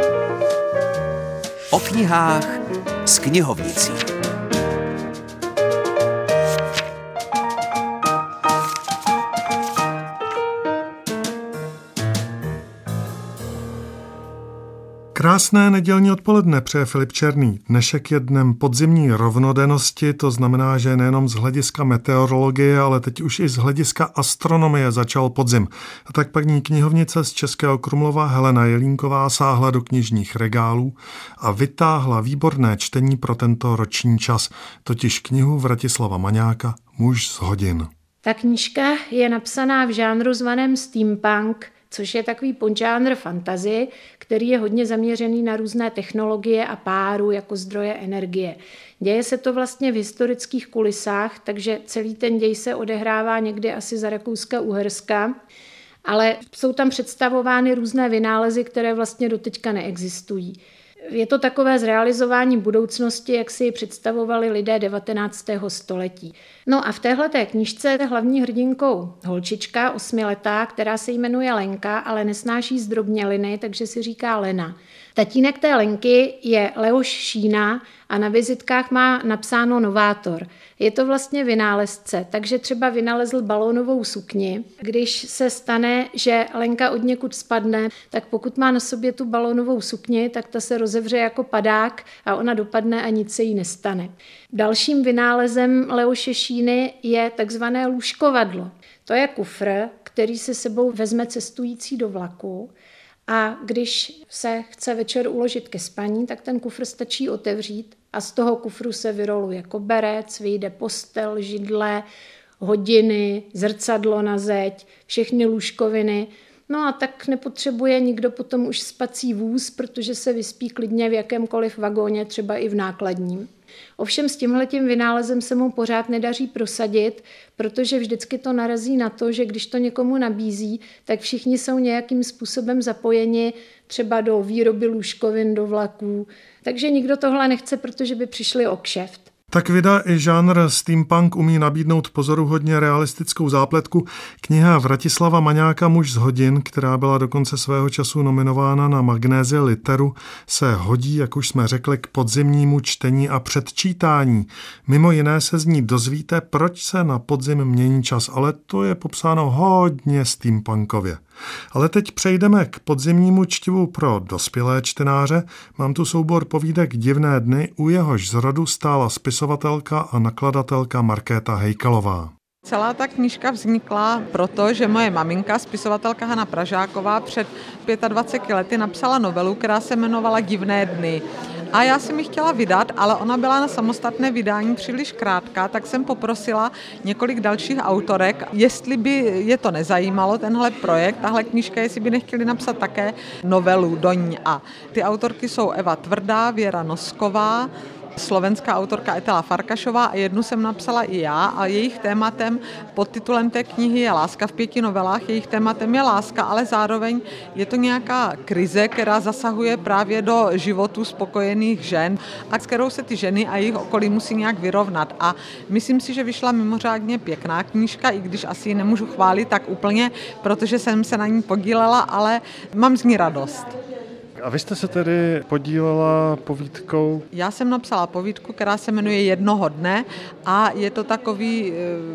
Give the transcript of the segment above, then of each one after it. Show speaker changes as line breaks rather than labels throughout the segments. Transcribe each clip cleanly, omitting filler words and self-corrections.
O knihách s knihovnicí.
Krásné nedělní odpoledne přeje Filip Černý. Dnešek je dnem podzimní rovnodennosti, to znamená, že nejenom z hlediska meteorologie, ale teď už i z hlediska astronomie začal podzim. A tak paní knihovnice z Českého Krumlova Helena Jelínková sáhla do knižních regálů a vytáhla výborné čtení pro tento roční čas, totiž knihu Vratislava Maňáka Muž z hodin.
Ta knížka je napsaná v žánru zvaném steampunk, což je takový podžánr fantasy, který je hodně zaměřený na různé technologie a páru jako zdroje energie. Děje se to vlastně v historických kulisách, takže celý ten děj se odehrává někdy asi za Rakouska-Uherska, ale jsou tam představovány různé vynálezy, které vlastně doteďka neexistují. Je to takové zrealizování budoucnosti, jak si ji představovali lidé 19. století. No a v téhleté knížce je hlavní hrdinkou holčička, 8letá, která se jmenuje Lenka, ale nesnáší zdrobněliny, takže si říká Lena. Tatínek té Lenky je Leoš Šína a na vizitkách má napsáno novátor. Je to vlastně vynálezce, takže třeba vynalezl balónovou sukni. Když se stane, že Lenka od někud spadne, tak pokud má na sobě tu balónovou sukni, tak ta se rozevře jako padák a ona dopadne a nic se jí nestane. Dalším vynálezem Leoše Šíny je takzvané lůžkovadlo. To je kufr, který se sebou vezme cestující do vlaku. A když se chce večer uložit ke spaní, tak ten kufr stačí otevřít a z toho kufru se vyroluje koberec, vyjde postel, židle, hodiny, zrcadlo na zeď, všechny lůžkoviny. No a tak nepotřebuje nikdo potom už spací vůz, protože se vyspí klidně v jakémkoliv vagóně, třeba i v nákladním. Ovšem s tímhletím vynálezem se mu pořád nedaří prosadit, protože vždycky to narazí na to, že když to někomu nabízí, tak všichni jsou nějakým způsobem zapojeni třeba do výroby lůžkovin, do vlaků. Takže nikdo tohle nechce, protože by přišli o kšeft.
Tak vida i žánr steampunk umí nabídnout pozoruhodně realistickou zápletku. Kniha Vratislava Maňáka Muž z hodin, která byla dokonce svého času nominována na Magnézie Literu, se hodí, jak už jsme řekli, k podzimnímu čtení a předčítání. Mimo jiné se z ní dozvíte, proč se na podzim mění čas, ale to je popsáno hodně steampunkově. Ale teď přejdeme k podzimnímu čtivu pro dospělé čtenáře. Mám tu soubor povídek Divné dny, u jehož zrodu stála spisovatelka a nakladatelka Markéta Hejkalová.
Celá ta knížka vznikla proto, že moje maminka, spisovatelka Hana Pražáková, před 25 lety napsala novelu, která se jmenovala Divné dny. A já jsem ji chtěla vydat, ale ona byla na samostatné vydání příliš krátká, tak jsem poprosila několik dalších autorek, jestli by je to nezajímalo, tenhle projekt, tahle knížka, jestli by nechtěli napsat také novelu do ní. A ty autorky jsou Eva Tvrdá, Věra Nosková, slovenská autorka Etela Farkašová a jednu jsem napsala i já a jejich tématem, podtitulem té knihy je Láska v 5 novelách, jejich tématem je láska, ale zároveň je to nějaká krize, která zasahuje právě do životů spokojených žen a s kterou se ty ženy a jejich okolí musí nějak vyrovnat. A myslím si, že vyšla mimořádně pěkná knížka, i když asi ji nemůžu chválit tak úplně, protože jsem se na ní podílela, ale mám z ní radost.
A vy jste se tedy podílela povídkou?
Já jsem napsala povídku, která se jmenuje Jednoho dne a je to takový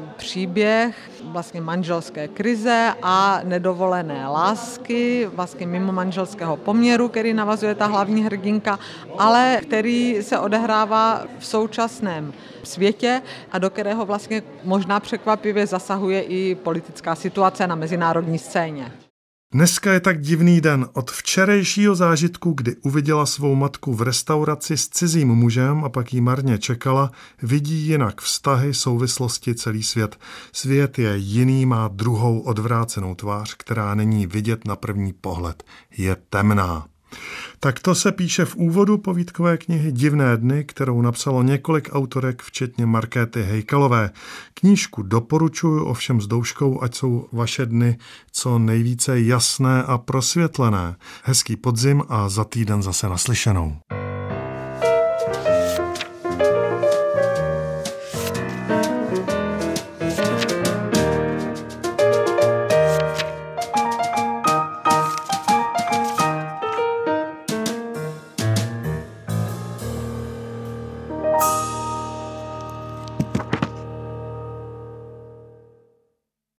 příběh vlastně manželské krize a nedovolené lásky, vlastně mimo manželského poměru, který navazuje ta hlavní hrdinka, ale který se odehrává v současném světě a do kterého vlastně možná překvapivě zasahuje i politická situace na mezinárodní scéně.
Dneska je tak divný den od včerejšího zážitku, kdy uviděla svou matku v restauraci s cizím mužem a pak jí marně čekala, vidí jinak vztahy, souvislosti, celý svět. Svět je jiný, má druhou odvrácenou tvář, která není vidět na první pohled. Je temná. Tak to se píše v úvodu povídkové knihy Divné dny, kterou napsalo několik autorek, včetně Markéty Hejkalové. Knížku doporučuji, ovšem s douškou, ať jsou vaše dny co nejvíce jasné a prosvětlené. Hezký podzim a za týden zase naslyšenou.